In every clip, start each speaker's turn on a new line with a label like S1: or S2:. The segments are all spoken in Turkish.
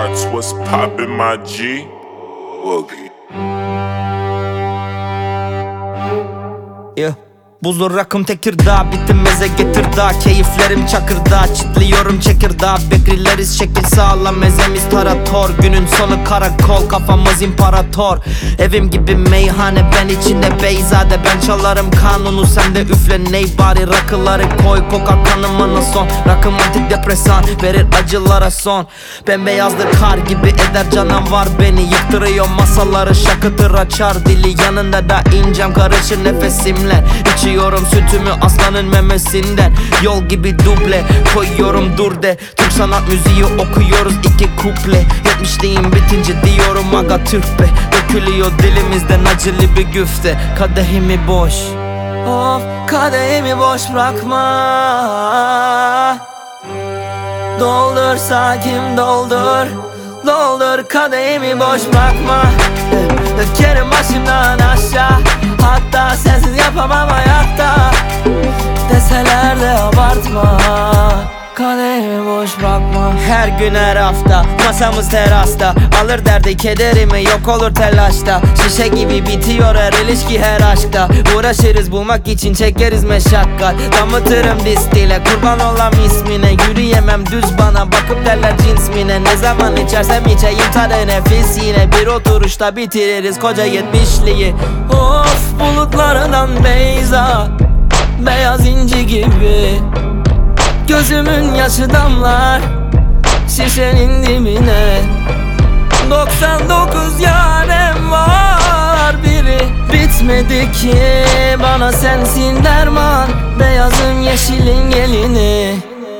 S1: Arts, what's poppin', my G? Woogie.
S2: Yeah. Buzlu rakım tekirdağ, bittim meze getirdağ. Keyiflerim çakırda, çitliyorum çekirdağ. Bekleriz şekil sağlam, mezemiz tarator. Günün sonu karakol, kafamız imparator. Evim gibi meyhane, ben içinde beyzade. Ben çalarım kanunu, sen de üfle ney bari. Rakıları koy, kokar kanıma son. Rakım antidepresan, verir acılara son. Bembeyazdır kar gibi eder canavar beni. Yıktırıyor masaları, şakıtır açar dili. Yanında da incem karışır nefesimle. İçiyorum sütümü aslanın memesinden. Yol gibi duble koyuyorum dur de. Türk sanat müziği okuyoruz iki kuple. 70'liyim bitince diyorum aga tüh be. Dökülüyor dilimizden acılı bir güfte. Kadehimi boş, of kadehimi boş bırakma. Doldur sakin doldur. Doldur kadehimi boş bırakma. Dökerim başımdan aşağı. Hatta sensiz yapamam hayatta. Deseler de abartma. Kadehimi boş bırakma. Her gün her hafta masamız terasta. Alır derdi kederimi yok olur telaşta. Şişe gibi bitiyor her ilişki her aşkta. Uğraşırız bulmak için çekeriz meşakkat. Damıtırım distiyle kurban olam ismine. Yürüyemem düz bana bakıp derler cins mine. Ne zaman içersem içeyim tadı nefis yine. Bir oturuşta bitiririz koca 70'liyi. Of bulutlardan beyza, beyaz inci gibi. Gözümün yaşı damlar şişenin dibine. 99 yarem var, biri bitmedi ki. Bana sensin derman, beyazın yeşilin gelini.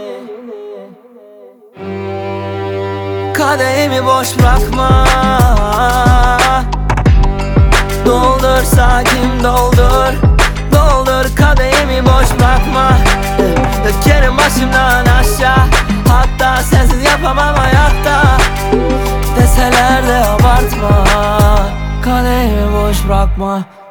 S2: Kadehimi boş bırakma. Doldur sakin doldur. Doldur kadehimi boş bırakma. Dökerim başımdan aşağı. Hatta sensiz yapamam hayatta. Deseler de abartma. Kadehimi boş bırakma.